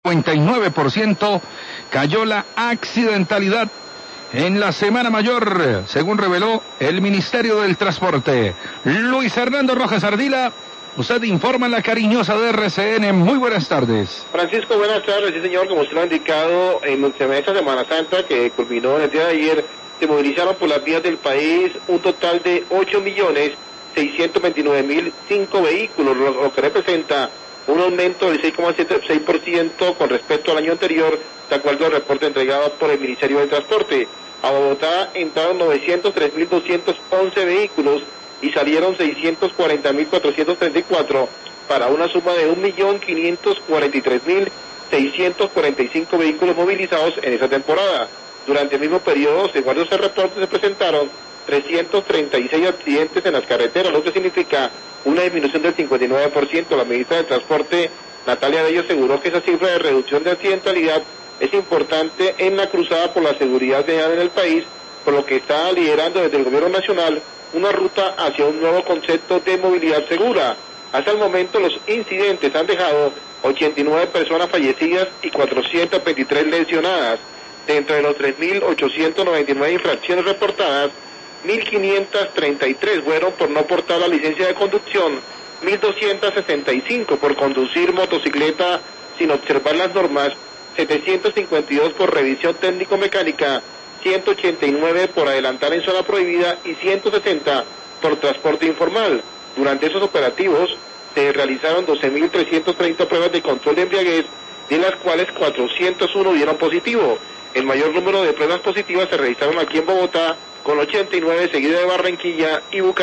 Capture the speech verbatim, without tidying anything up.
cincuenta y nueve por ciento cayó la accidentalidad en la Semana Mayor, según reveló el Ministerio del Transporte. Luis Fernando Rojas Ardila, usted informa en la cariñosa de R C N. Muy buenas tardes. Francisco, buenas tardes. Sí, señor, como usted lo ha indicado, en esta Semana Santa que culminó en el día de ayer, se movilizaron por las vías del país un total de ocho millones seiscientos veintinueve mil cinco vehículos, lo que representa un aumento del seis coma setenta y seis por ciento con respecto al año anterior, de acuerdo al reporte entregado por el Ministerio del Transporte. A Bogotá entraron novecientos tres mil doscientos once vehículos y salieron seiscientos cuarenta mil cuatrocientos treinta y cuatro, para una suma de un millón quinientos cuarenta y tres mil seiscientos cuarenta y cinco vehículos movilizados en esa temporada. Durante el mismo periodo, según ese reporte, se presentaron trescientos treinta y seis accidentes en las carreteras, lo que significa una disminución del cincuenta y nueve por ciento. La ministra del Transporte, Natalia Bello, aseguró que esa cifra de reducción de accidentalidad es importante en la cruzada por la seguridad vial en el país, por lo que está liderando desde el gobierno nacional una ruta hacia un nuevo concepto de movilidad segura. Hasta el momento los incidentes han dejado ochenta y nueve personas fallecidas y cuatrocientas veintitrés lesionadas. Dentro de los tres mil ochocientos noventa y nueve infracciones reportadas, mil quinientos treinta y tres fueron por no portar la licencia de conducción, mil doscientos sesenta y cinco por conducir motocicleta sin observar las normas, setecientos cincuenta y dos por revisión técnico-mecánica, ciento ochenta y nueve por adelantar en zona prohibida y ciento setenta por transporte informal. Durante esos operativos se realizaron doce mil trescientas treinta pruebas de control de embriaguez, de las cuales cuatrocientos uno dieron positivo. El mayor número de pruebas positivas se realizaron aquí en Bogotá, con ochenta y nueve, seguida de Barranquilla y Bucaramanga.